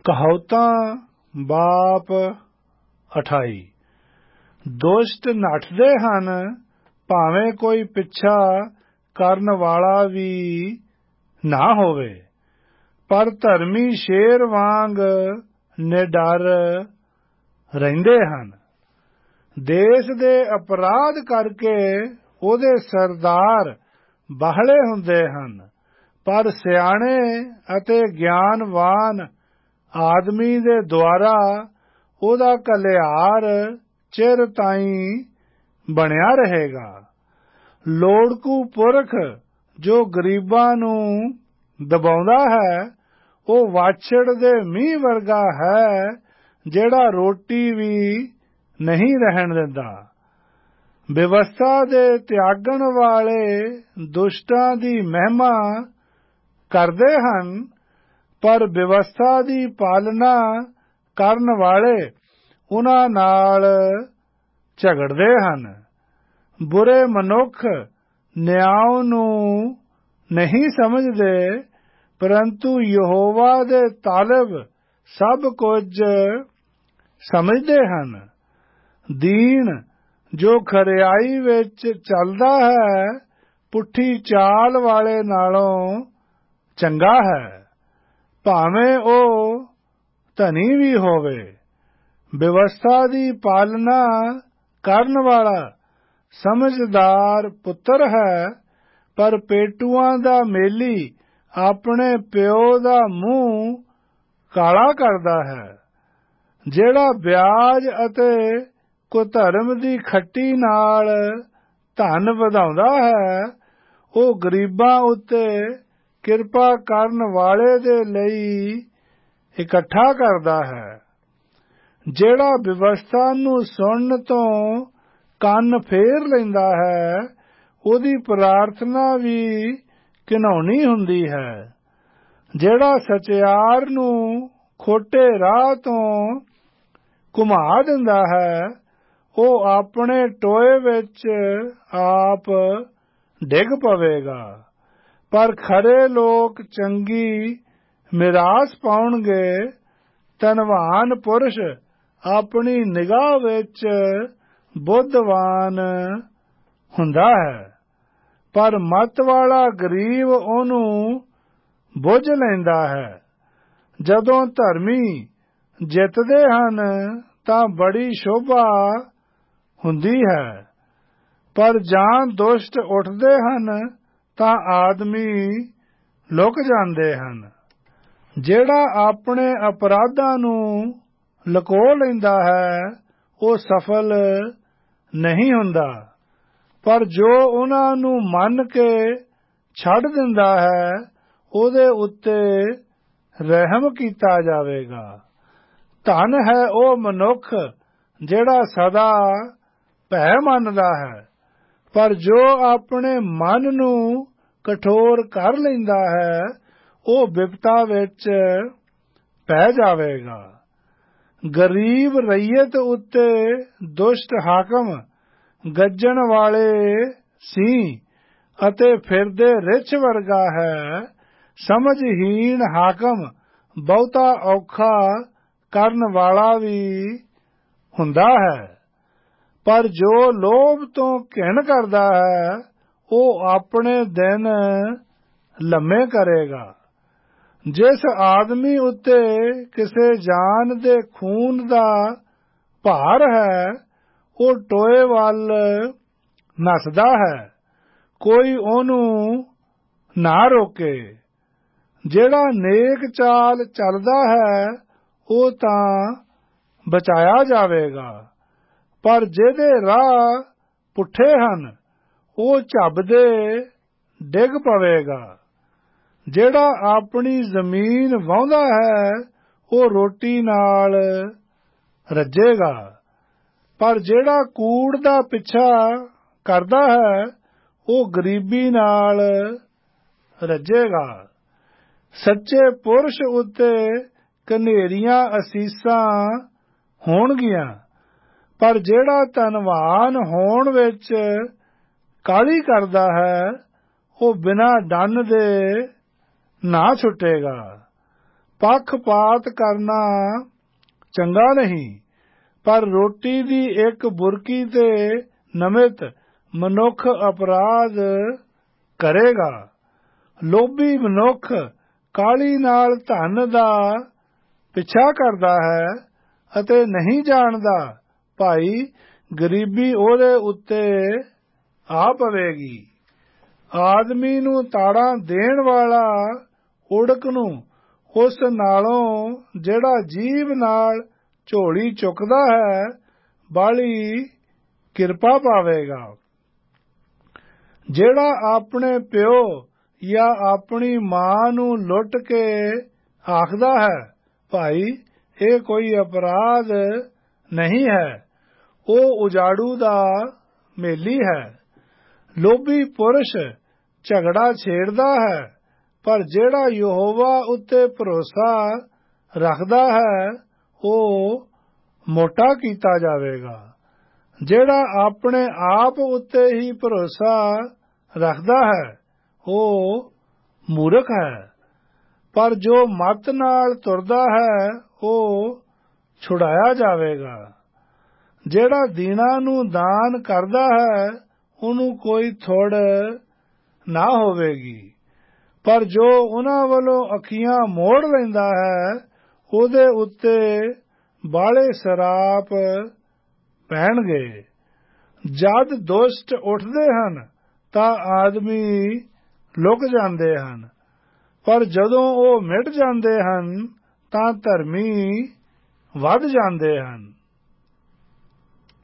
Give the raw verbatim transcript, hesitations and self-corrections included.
ਕਹਾਉਤਾਂ ਬਾਪ ਅਠਾਈ। ਦੁਸ਼ਟ ਨੱਠਦੇ ਹਨ ਭਾਵੇਂ ਕੋਈ ਪਿੱਛਾ ਕਰਨ ਵਾਲਾ ਵੀ ਨਾ ਹੋਵੇ, ਪਰ ਧਰਮੀ ਸ਼ੇਰ ਵਾਂਗ ਨਿਡਰ ਰਹਿੰਦੇ ਹਨ। ਦੇਸ਼ ਦੇ ਅਪਰਾਧ ਕਰਕੇ ਉਹਦੇ ਸਰਦਾਰ ਬਾਹਲੇ ਹੁੰਦੇ ਹਨ, ਪਰ ਸਿਆਣੇ ਅਤੇ ਗਿਆਨਵਾਨ ਆਦਮੀ ਦੇ ਦੁਆਰਾ ਉਹਦਾ ਘਲਿਆਰ ਚਿਰ ਤਾਈਂ ਬਣਿਆ ਰਹੇਗਾ। ਲੋੜਕੂ ਪੁਰਖ ਜੋ ਗਰੀਬਾਂ ਨੂੰ ਦਬਾਉਂਦਾ ਹੈ, ਉਹ ਵਾਛੜ ਦੇ ਮੀਂਹ ਵਰਗਾ ਹੈ ਜਿਹੜਾ ਰੋਟੀ ਵੀ ਨਹੀਂ ਰਹਿਣ ਦਿੰਦਾ। ਵਿਵਸਥਾ ਦੇ ਤਿਆਗਣ ਵਾਲੇ ਦੁਸ਼ਟਾਂ ਦੀ ਮਹਿਮਾ ਕਰਦੇ ਹਨ, ਪਰ ਵਿਵਸਥਾ ਦੀ ਪਾਲਣਾ ਕਰਨ ਵਾਲੇ ਉਹਨਾਂ ਨਾਲ ਝਗੜਦੇ ਹਨ। ਬੁਰੇ ਮਨੁੱਖ ਨਿਆਂ ਨੂੰ ਨਹੀਂ ਸਮਝਦੇ, ਪਰੰਤੂ ਯਹੋਵਾ ਦੇ ਤਾਲਬ ਸਭ ਕੁਝ ਸਮਝਦੇ ਹਨ। ਦੀਨ ਜੋ ਖਰਿਆਈ ਵਿੱਚ ਚੱਲਦਾ ਹੈ, ਪੁੱਠੀ ਚਾਲ ਵਾਲੇ ਨਾਲੋਂ ਚੰਗਾ ਹੈ, ਭਾਵੇਂ ਉਹ ਧਨੀ ਵੀ ਹੋਵੇ। ਵਿਵਸਥਾ ਦੀ ਪਾਲਣਾ ਕਰਨ ਵਾਲਾ ਸਮਝਦਾਰ ਪੁੱਤਰ ਹੈ, ਪਰ ਪੇਟੂਆਂ ਦਾ ਮੇਲੀ ਆਪਣੇ ਪਿਓ ਦਾ ਮੂੰਹ ਕਾਲਾ ਕਰਦਾ ਹੈ। ਜਿਹੜਾ ਵਿਆਜ ਅਤੇ ਕੁਧਰਮ ਦੀ ਖੱਟੀ ਨਾਲ ਧਨ ਵਧਾਉਂਦਾ ਹੈ, ਉਹ ਗਰੀਬਾਂ ਉੱਤੇ ਕਿਰਪਾ ਕਰਨ ਵਾਲੇ ਦੇ ਲਈ ਇਕੱਠਾ ਕਰਦਾ ਹੈ। ਜਿਹੜਾ ਵਿਵਸਥਾ ਨੂੰ ਸੁਣਨ ਤੋਂ ਕੰਨ ਫੇਰ ਲੈਂਦਾ ਹੈ, ਉਹਦੀ ਪ੍ਰਾਰਥਨਾ ਵੀ ਘਿਨਾਉਣੀ ਹੁੰਦੀ ਹੈ। ਜਿਹੜਾ ਸਚਿਆਰ ਨੂੰ ਖੋਟੇ ਰਾਹ ਤੋਂ ਘੁਮਾ ਦਿੰਦਾ ਹੈ, ਉਹ ਆਪਣੇ ਟੋਏ ਵਿੱਚ ਆਪ ਡਿੱਗ ਪਵੇਗਾ। ਪਰ ਖਰੇ ਲੋਕ ਚੰਗੀ ਮਿਰਾਸ ਪਾਉਣਗੇ। ਧਨਵਾਨ ਪੁਰਸ਼ ਆਪਣੀ ਨਿਗਾਹ ਵਿੱਚ ਬੁੱਧਵਾਨ ਹੁੰਦਾ ਹੈ, ਪਰ ਮੱਤ ਵਾਲਾ ਗਰੀਬ ਉਹਨੂੰ ਬੁੱਝ ਲੈਂਦਾ ਹੈ। ਜਦੋਂ ਧਰਮੀ ਜਿੱਤਦੇ ਹਨ ਤਾਂ ਬੜੀ ਸ਼ੋਭਾ ਹੁੰਦੀ ਹੈ, ਪਰ ਜਾਂ ਦੁਸ਼ਟ ਉੱਠਦੇ ਹਨ ਤਾਂ ਆਦਮੀ ਲੁਕ ਜਾਂਦੇ ਹਨ। ਜਿਹੜਾ ਆਪਣੇ ਅਪਰਾਧਾਂ ਨੂੰ ਲੁਕੋ ਲੈਂਦਾ ਹੈ, ਉਹ ਸਫਲ ਨਹੀਂ ਹੁੰਦਾ, ਪਰ ਜੋ ਉਹਨਾਂ ਨੂੰ ਮੰਨ ਕੇ ਛੱਡ ਦਿੰਦਾ ਹੈ, ਉਹਦੇ ਉੱਤੇ ਰਹਿਮ ਕੀਤਾ ਜਾਵੇਗਾ। ਧਨ ਹੈ ਉਹ ਮਨੁੱਖ ਜਿਹੜਾ ਸਦਾ ਭੈ ਮੰਨਦਾ ਹੈ, ਪਰ ਜੋ ਆਪਣੇ ਮਨ ਨੂੰ ਕਠੋਰ ਕਰ ਲੈਂਦਾ ਹੈ, ਉਹ ਬਿਪਤਾ ਵਿੱਚ ਪੈ ਜਾਵੇਗਾ। ਗਰੀਬ ਰਈਅਤ ਉੱਤੇ ਦੁਸ਼ਟ ਹਾਕਮ ਗੱਜਣ ਵਾਲੇ ਸਿੰਹ ਅਤੇ ਫਿਰਦੇ ਰਿੱਛ ਵਰਗਾ ਹੈ। ਸਮਝਹੀਣ ਹਾਕਮ ਬਹੁਤਾ ਔਖਾ ਕਰਨ ਵਾਲਾ ਵੀ ਹੁੰਦਾ ਹੈ, ਪਰ ਜੋ ਲੋਭ ਤੋਂ ਘਿਣ ਕਰਦਾ ਹੈ, ਉਹ ਆਪਣੇ ਦਿਨ ਲੰਮੇ ਕਰੇਗਾ। ਜਿਸ ਆਦਮੀ ਉੱਤੇ ਕਿਸੇ ਜਾਨ ਦੇ ਖੂਨ ਦਾ ਭਾਰ ਹੈ, ਉਹ ਟੋਏ ਵੱਲ ਨੱਸਦਾ ਹੈ, ਕੋਈ ਉਹਨੂੰ ਨਾ ਰੋਕੇ। ਜਿਹੜਾ ਨੇਕ ਚਾਲ ਚੱਲਦਾ ਹੈ, ਉਹ ਤਾਂ ਬਚਾਇਆ ਜਾਵੇਗਾ, ਪਰ ਜਿਹਦੇ ਰਾਹ ਪੁੱਠੇ ਹਨ, ਉਹ ਝੱਬਦੇ ਡਿੱਗ ਪਵੇਗਾ। ਜਿਹੜਾ ਆਪਣੀ ਜ਼ਮੀਨ ਵਾਹੁੰਦਾ ਹੈ, ਉਹ ਰੋਟੀ ਨਾਲ ਰੱਜੇਗਾ, ਪਰ ਜਿਹੜਾ ਕੂੜ ਦਾ ਪਿੱਛਾ ਕਰਦਾ ਹੈ, ਉਹ ਗਰੀਬੀ ਨਾਲ ਰੱਜੇਗਾ। ਸੱਚੇ ਪੁਰਸ਼ ਉੱਤੇ ਕਨੇਰੀਆਂ ਅਸੀਸਾਂ ਹੋਣਗੀਆਂ, ਪਰ ਜਿਹੜਾ ਧਨਵਾਨ ਹੋਣ ਵਿੱਚ ਕਾਹਲੀ ਕਰਦਾ ਹੈ, ਉਹ ਬਿਨਾਂ ਡੰਨ ਦੇ ਨਾ ਛੁੱਟੇਗਾ। ਪੱਖਪਾਤ ਕਰਨਾ ਚੰਗਾ ਨਹੀਂ, ਪਰ ਰੋਟੀ ਦੀ ਇੱਕ ਬੁਰਕੀ ਤੇ ਨਮਿਤ ਮਨੁੱਖ ਅਪਰਾਧ ਕਰੇਗਾ। ਲੋਭੀ ਮਨੁੱਖ ਕਾਹਲੀ ਨਾਲ ਧਨ ਦਾ ਪਿੱਛਾ ਕਰਦਾ ਹੈ ਅਤੇ ਨਹੀਂ ਜਾਣਦਾ ਭਾਈ ਗਰੀਬੀ ਉਹਦੇ ਉੱਤੇ ਆ ਪਵੇਗੀ। ਆਦਮੀ ਨੂੰ ਤਾੜਾਂ ਦੇਣ ਵਾਲਾ ਉੜਕ ਨੂੰ ਉਸ ਨਾਲੋਂ ਜਿਹੜਾ ਜੀਭ ਨਾਲ ਝੋਲੀ ਚੁੱਕਦਾ ਹੈ ਬਾਹਲੀ ਕਿਰਪਾ ਪਾਵੇਗਾ। ਜਿਹੜਾ ਆਪਣੇ ਪਿਓ ਜਾਂ ਆਪਣੀ ਮਾਂ ਨੂੰ ਲੁੱਟ ਕੇ ਆਖਦਾ ਹੈ ਭਾਈ ਇਹ ਕੋਈ ਅਪਰਾਧ ਨਹੀਂ ਹੈ, ਉਹ ਉਜਾੜੂ ਦਾ ਮੇਲੀ ਹੈ। ਲੋਭੀ ਪੁਰਸ਼ ਝਗੜਾ ਛੇੜਦਾ ਹੈ, ਪਰ ਜਿਹੜਾ ਯਹੋਵਾ ਉੱਤੇ ਭਰੋਸਾ ਰੱਖਦਾ ਹੈ ਉਹ ਮੋਟਾ ਕੀਤਾ ਜਾਵੇਗਾ। ਜਿਹੜਾ ਆਪਣੇ ਆਪ ਉੱਤੇ ਹੀ ਭਰੋਸਾ ਰੱਖਦਾ ਹੈ ਉਹ ਮੂਰਖ ਹੈ, ਪਰ ਜੋ ਮੱਤ ਨਾਲ ਤੁਰਦਾ ਹੈ ਉਹ ਛੁਡਾਇਆ ਜਾਵੇਗਾ। ਜਿਹੜਾ ਦੀਨਾਂ ਨੂੰ ਦਾਨ ਕਰਦਾ ਹੈ ਉਹਨੂੰ ਕੋਈ ਥੁੜ ਨਾ ਹੋਵੇਗੀ, ਪਰ ਜੋ ਉਹਨਾਂ ਵੱਲੋਂ ਅੱਖੀਆਂ ਮੋੜ ਲੈਂਦਾ ਹੈ ਉਹਦੇ ਉੱਤੇ ਬਾਹਲੇ ਸਰਾਪ ਪੈਣਗੇ। ਜਦ ਦੁਸ਼ਟ ਉੱਠਦੇ ਹਨ ਤਾਂ ਆਦਮੀ ਲੁਕ ਜਾਂਦੇ ਹਨ, ਪਰ ਜਦੋਂ ਉਹ ਮਿਟ ਜਾਂਦੇ ਹਨ ਤਾਂ ਧਰਮੀ ਵੱਧ ਜਾਂਦੇ ਹਨ।